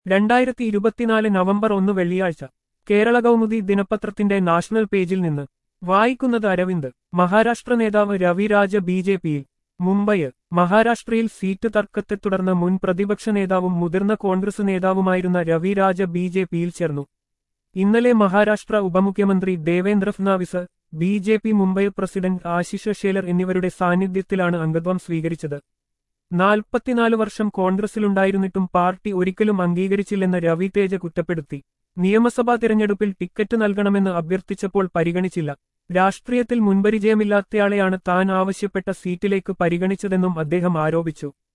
2024 November 1 വെള്ളിയാഴ്ച കേരള കൗമുദി ദിനപത്രത്തിന്റെ national പേജിൽ നിന്ന് വായിക്കുന്നത് അരവിന്ദ്. മഹാരാഷ്ട്ര നേതാവ് രവിരാജ ബി.ജെ.പിയിൽ. മുംബൈ. മഹാരാഷ്ട്രയിൽ സീറ്റ് തർക്കത്തെ തുടർന്ന് മുൻ പ്രതിപക്ഷ നേതാവും മുതിർന്ന കോൺഗ്രസ് നേതാവുമായിരുന്ന രവിരാജ ബി.ജെ.പിയിൽ ചേർന്നു. ഇന്നലെ മഹാരാഷ്ട്ര ഉപമുഖ്യമന്ത്രി ദേവേന്ദ്ര ഫഡ്നാവിസ്, ബി.ജെ.പി മുംബൈ പ്രസിഡന്റ് ആശിഷ് ഷേലർ എന്നിവരുടെ സാന്നിധ്യത്തിലാണ് അംഗത്വം സ്വീകരിച്ചത്. 44 വർഷം കോൺഗ്രസിലുണ്ടായിരുന്നിട്ടും പാർട്ടി ഒരിക്കലും അംഗീകരിച്ചില്ലെന്ന് രവി തേജ കുറ്റപ്പെടുത്തി. നിയമസഭാ തിരഞ്ഞെടുപ്പിൽ ടിക്കറ്റ് നൽകണമെന്ന് അഭ്യർത്ഥിച്ചപ്പോൾ പരിഗണിച്ചില്ല. രാഷ്ട്രീയത്തിൽ മുൻപരിചയമില്ലാത്തയാളെയാണ് താൻ ആവശ്യപ്പെട്ട സീറ്റിലേക്ക് പരിഗണിച്ചതെന്നും അദ്ദേഹം ആരോപിച്ചു.